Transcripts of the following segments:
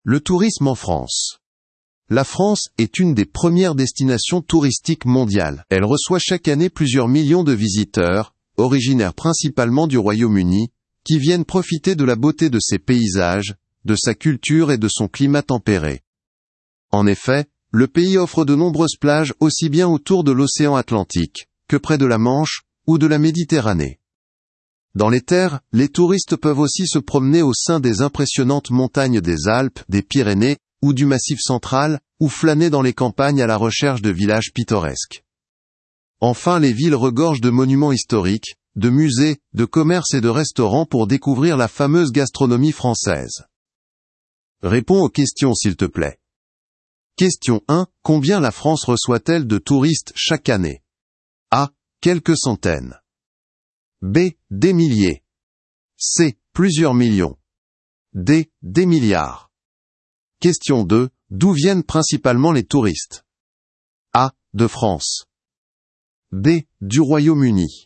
Le tourisme en France. La France est une des premières destinations touristiques mondiales. Elle reçoit chaque année plusieurs millions de visiteurs, originaires principalement du Royaume-Uni, qui viennent profiter de la beauté de ses paysages, de sa culture et de son climat tempéré. En effet, le pays offre de nombreuses plages aussi bien autour de l'océan Atlantique, que près de la Manche, ou de la Méditerranée. Dans les terres, les touristes peuvent aussi se promener au sein des impressionnantes montagnes des Alpes, des Pyrénées, ou du Massif central, ou flâner dans les campagnes à la recherche de villages pittoresques. Enfin, les villes regorgent de monuments historiques, de musées, de commerces et de restaurants pour découvrir la fameuse gastronomie française. Réponds aux questions s'il te plaît. Question 1. Combien la France reçoit-elle de touristes chaque année? A. Quelques centaines. B. Des milliers. C. Plusieurs millions. D. Des milliards. Question 2. D'où viennent principalement les touristes? A. De France. B. Du Royaume-Uni.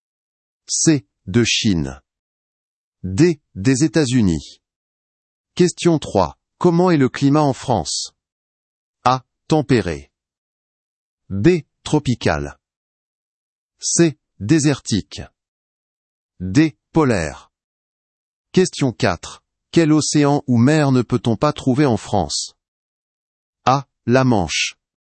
C. De Chine. D. Des États-Unis. Question 3. Comment est le climat en France? A. Tempéré. B. Tropical. C. Désertique. D. Polaire. Question 4. Quel océan ou mer ne peut-on pas trouver en France? A. La Manche.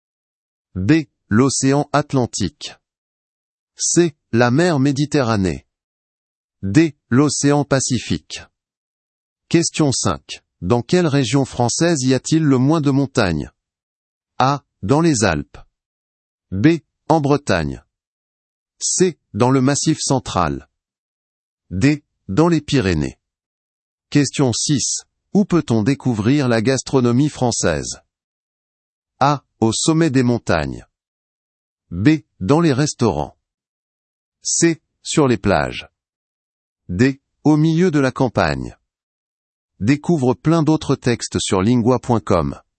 B. L'océan Atlantique. C. La mer Méditerranée. D. L'océan Pacifique. Question 5. Dans quelle région française y a-t-il le moins de montagnes? A. Dans les Alpes. B. En Bretagne. C. Dans le Massif central. D. Dans les Pyrénées. Question 6. Où peut-on découvrir la gastronomie française? A. Au sommet des montagnes. B. Dans les restaurants. C. Sur les plages. D. Au milieu de la campagne. Découvre plein d'autres textes sur lingua.com.